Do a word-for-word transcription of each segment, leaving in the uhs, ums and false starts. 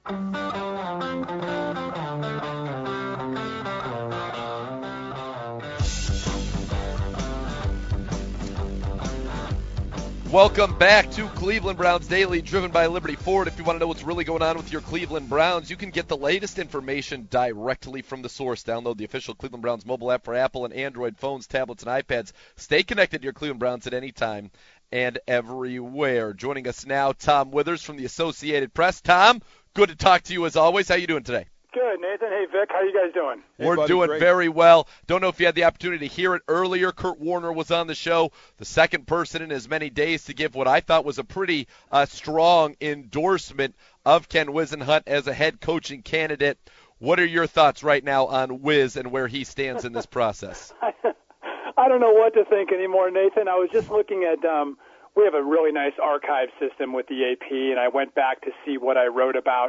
Welcome back to Cleveland Browns Daily, driven by Liberty Ford. If you want to know what's really going on with your Cleveland Browns, you can get the latest information directly from the source. Download the official Cleveland Browns mobile app for Apple and Android phones, tablets, and iPads. Stay connected to your Cleveland Browns at any time and everywhere. Joining us now, Tom Withers from the Associated Press. Tom, good to talk to you as always. How you doing today? Good, Nathan. Hey, Vic. How you guys doing? Hey, We're buddy, doing great. very well. Don't know if you had the opportunity to hear it earlier. Kurt Warner was on the show, the second person in as many days to give what I thought was a pretty uh, strong endorsement of Ken Whisenhunt as a head coaching candidate. What are your thoughts right now on Wiz and where he stands in this process? I don't know what to think anymore, Nathan. I was just looking at um, – we have a really nice archive system with the A P, and I went back to see what I wrote about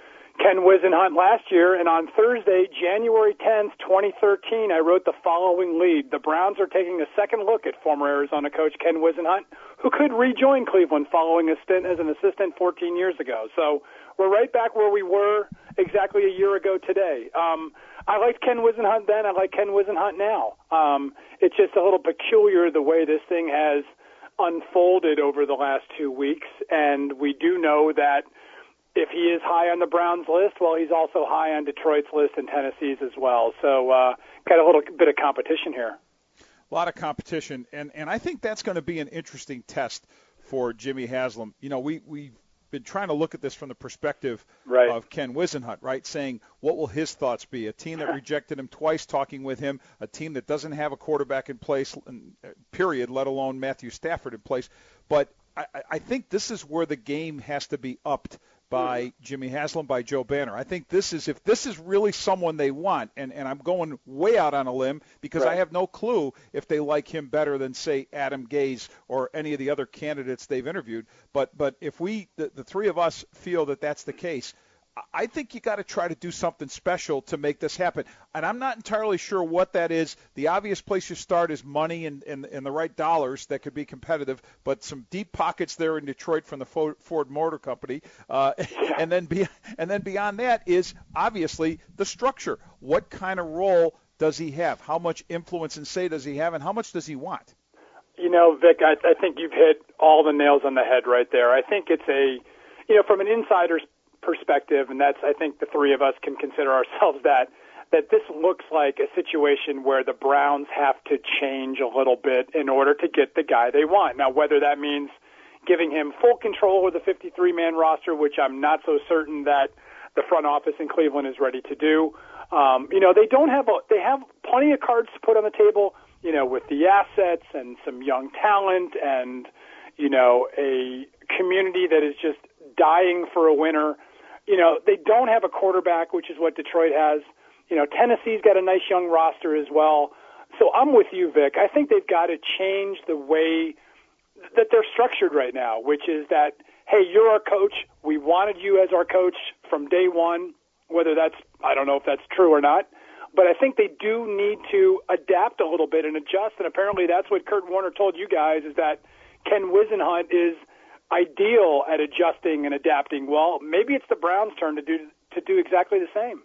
Ken Whisenhunt last year, and on Thursday, January tenth, twenty thirteen, I wrote the following lead. The Browns are taking a second look at former Arizona coach Ken Whisenhunt, who could rejoin Cleveland following a stint as an assistant fourteen years ago. So we're right back where we were exactly a year ago today. Um, I liked Ken Whisenhunt then. I like Ken Whisenhunt now. Um, it's just a little peculiar the way this thing has unfolded over the last two weeks, and we do know that if he is high on the Browns list, well, he's also high on Detroit's list and Tennessee's as well. So uh, got a little bit of competition here. A lot of competition, and, and I think that's going to be an interesting test for Jimmy Haslam. You know, we, we've been trying to look at this from the perspective right. of Ken Whisenhunt, right, saying what will his thoughts be? A team that rejected him twice, talking with him, a team that doesn't have a quarterback in place, period, let alone Matthew Stafford in place. But I, I think this is where the game has to be upped by Jimmy Haslam, by Joe Banner. I think this is, if this is really someone they want, and, and I'm going way out on a limb because right. I have no clue if they like him better than, say, Adam Gase or any of the other candidates they've interviewed. But but if we, the, the three of us, feel that that's the case, I think you got to try to do something special to make this happen. And I'm not entirely sure what that is. The obvious place you start is money and, and, and the right dollars that could be competitive, but some deep pockets there in Detroit from the Ford Motor Company. Uh, and then be, and then beyond that is obviously the structure. What kind of role does he have? How much influence and say does he have, and how much does he want? You know, Vic, I, I think you've hit all the nails on the head right there. I think it's a, you know, from an insider's perspective, and that's, I think the three of us can consider ourselves that, that this looks like a situation where the Browns have to change a little bit in order to get the guy they want. Now, whether that means giving him full control of the fifty-three man roster, which I'm not so certain that the front office in Cleveland is ready to do. Um, you know, they don't have, a, they have plenty of cards to put on the table, you know, with the assets and some young talent and, you know, a community that is just dying for a winner. You know, they don't have a quarterback, which is what Detroit has. You know, Tennessee's got a nice young roster as well. So I'm with you, Vic. I think they've got to change the way that they're structured right now, which is that, hey, you're our coach. We wanted you as our coach from day one, whether that's, I don't know if that's true or not. But I think they do need to adapt a little bit and adjust. And apparently that's what Kurt Warner told you guys, is that Ken Whisenhunt is ideal at adjusting and adapting. Well, maybe it's the Browns' turn to do to do exactly the same.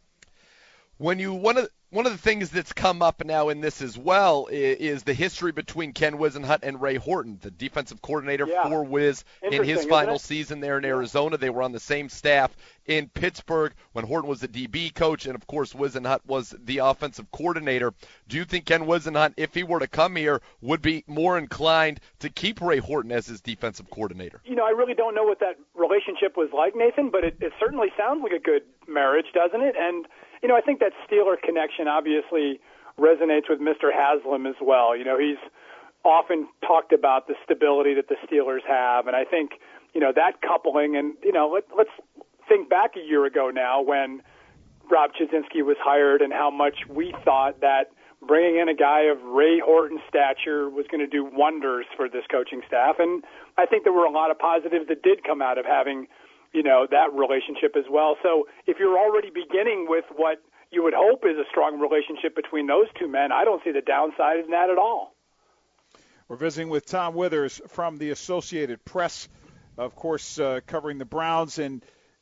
When you one of one of the things that's come up now in this as well is, is the history between Ken Whisenhunt and Ray Horton, the defensive coordinator yeah. for Wiz in his final season there in yeah. Arizona. They were on the same staff in Pittsburgh when Horton was the D B coach, and of course Whisenhunt was the offensive coordinator. Do you think Ken Whisenhunt, if he were to come here, would be more inclined to keep Ray Horton as his defensive coordinator? You know, I really don't know what that relationship was like, Nathan, but it, it certainly sounds like a good marriage, doesn't it? And you know, I think that Steeler connection obviously resonates with Mister Haslam as well. You know, he's often talked about the stability that the Steelers have, and I think, you know, that coupling, and, you know, let, let's think back a year ago now when Rob Chudzinski was hired and how much we thought that bringing in a guy of Ray Horton's stature was going to do wonders for this coaching staff, and I think there were a lot of positives that did come out of having, you know, that relationship as well. So if you're already beginning with what you would hope is a strong relationship between those two men, I don't see the downside in that at all. We're visiting with Tom Withers from the Associated Press, of course, uh, covering the Browns. And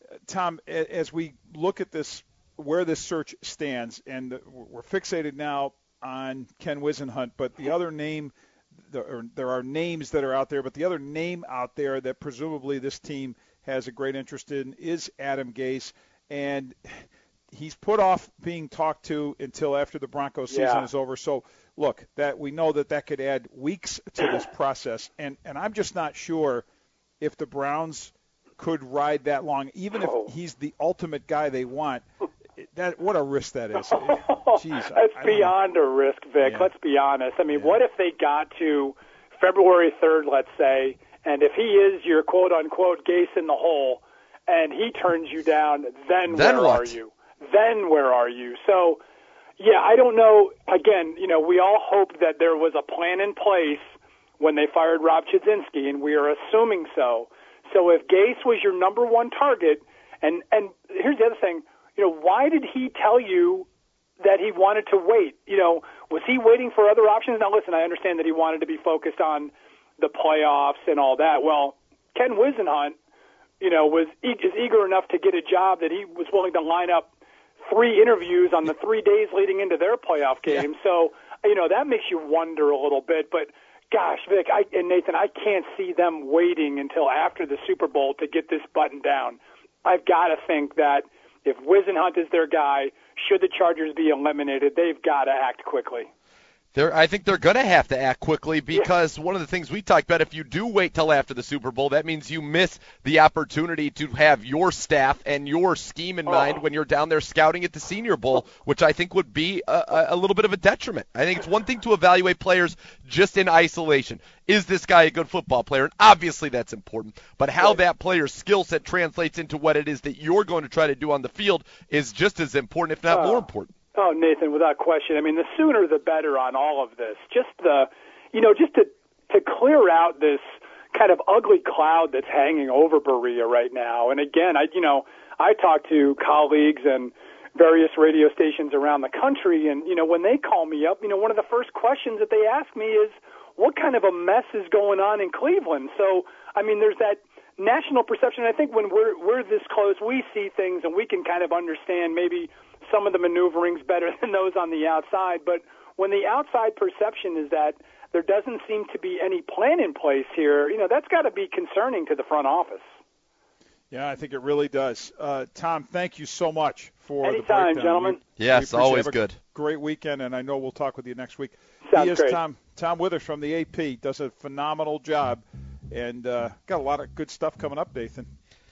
Tom, as we look at this, where this search stands, and we're fixated now on Ken Whisenhunt, but the other name, there are names that are out there, but the other name out there that presumably this team has a great interest in is Adam Gase, and he's put off being talked to until after the Broncos season yeah. is over. So, look, that we know that that could add weeks to this process, and, and I'm just not sure if the Browns could ride that long, even if he's the ultimate guy they want. That what a risk that is. Jeez, That's I, I beyond a risk, Vic. Yeah. Let's be honest. I mean, Yeah. what if they got to February third, let's say, and if he is your quote-unquote Gase in the hole, and he turns you down, then, Then where what? are you? Then where are you? So, yeah, I don't know. Again, you know, we all hope that there was a plan in place when they fired Rob Chudzinski, and we are assuming so. So if Gase was your number one target, and, and here's the other thing, you know, why did he tell you that he wanted to wait? You know, was he waiting for other options? Now, listen, I understand that he wanted to be focused on the playoffs and all that. Well, Ken Whisenhunt, you know, was e- is eager enough to get a job that he was willing to line up three interviews on the three days leading into their playoff game. Yeah. So, you know, that makes you wonder a little bit. But, gosh, Vic I, and Nathan, I can't see them waiting until after the Super Bowl to get this button down. I've got to think that if Whisenhunt is their guy, should the Chargers be eliminated, they've got to act quickly. They're, I think they're going to have to act quickly because yeah. one of the things we talked about, if you do wait till after the Super Bowl, that means you miss the opportunity to have your staff and your scheme in oh. mind when you're down there scouting at the Senior Bowl, which I think would be a, a little bit of a detriment. I think it's one thing to evaluate players just in isolation. Is this guy a good football player? And obviously that's important. But how right. that player's skill set translates into what it is that you're going to try to do on the field is just as important, if not oh. more important. Oh, Nathan, without question. I mean, the sooner the better on all of this. Just the, you know, just to to clear out this kind of ugly cloud that's hanging over Berea right now. And again, I, you know, I talk to colleagues and various radio stations around the country, and you know, when they call me up, you know, one of the first questions that they ask me is, what kind of a mess is going on in Cleveland? So, I mean, there's that national perception. I think when we're we're this close, we see things and we can kind of understand maybe some of the maneuverings better than those on the outside. But when the outside perception is that there doesn't seem to be any plan in place here, you know, that's got to be concerning to the front office. Yeah, I think it really does. Uh, Tom, thank you so much for Anytime, the breakdown. gentlemen. We, yes, we always good. Great weekend, and I know we'll talk with you next week. Sounds he is great. Tom, Tom Withers from the A P, does a phenomenal job, and uh, got a lot of good stuff coming up, Nathan.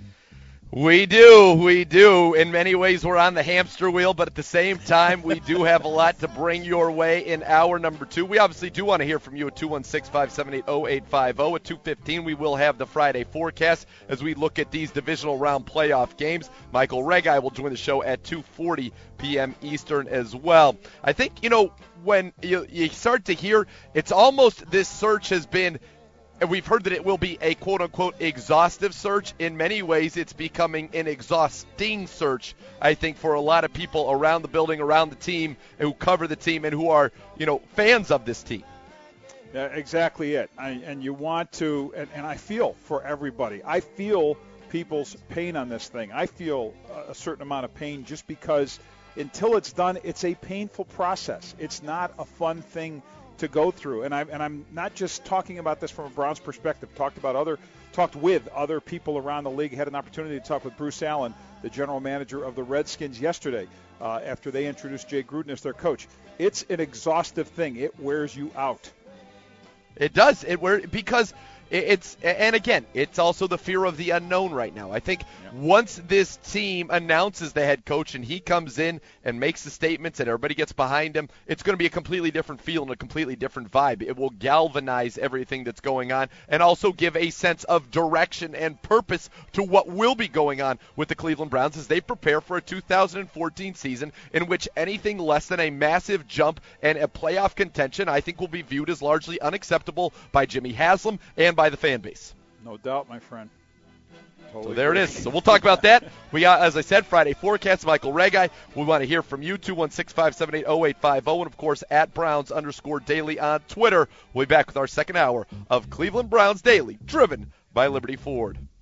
We do, we do. In many ways, we're on the hamster wheel, but at the same time, we do have a lot to bring your way in hour number two. We obviously do want to hear from you at two one six, five seven eight, zero eight five zero. At two fifteen, we will have the Friday forecast as we look at these divisional round playoff games. Michael Regai will join the show at two forty p.m. Eastern as well. I think, you know, when you, you start to hear, it's almost this search has been, and we've heard that it will be a quote-unquote exhaustive search. In many ways, it's becoming an exhausting search, I think, for a lot of people around the building, around the team, who cover the team and who are, you know, fans of this team. Yeah, exactly it. I, and you want to, and, and I feel for everybody. I feel people's pain on this thing. I feel a certain amount of pain just because until it's done, it's a painful process. It's not a fun thing to go through, and I'm and I'm not just talking about this from a Browns perspective. Talked about other, talked with other people around the league. Had an opportunity to talk with Bruce Allen, the general manager of the Redskins, yesterday uh, after they introduced Jay Gruden as their coach. It's an exhaustive thing. It wears you out. It does. It wear because it's, and again, it's also the fear of the unknown right now. I think yeah. once this team announces the head coach and he comes in and makes the statements and everybody gets behind him, it's going to be a completely different feel and a completely different vibe. It will galvanize everything that's going on and also give a sense of direction and purpose to what will be going on with the Cleveland Browns as they prepare for a two thousand fourteen season in which anything less than a massive jump and a playoff contention, I think, will be viewed as largely unacceptable by Jimmy Haslam and by the fan base. No doubt, my friend. Totally so there it is. So we'll talk about that. We got, as I said, Friday forecast. Michael Regai. We want to hear from you. two one six, five seven eight, zero eight five zero. And, of course, at Browns underscore daily on Twitter. We'll be back with our second hour of Cleveland Browns Daily, driven by Liberty Ford.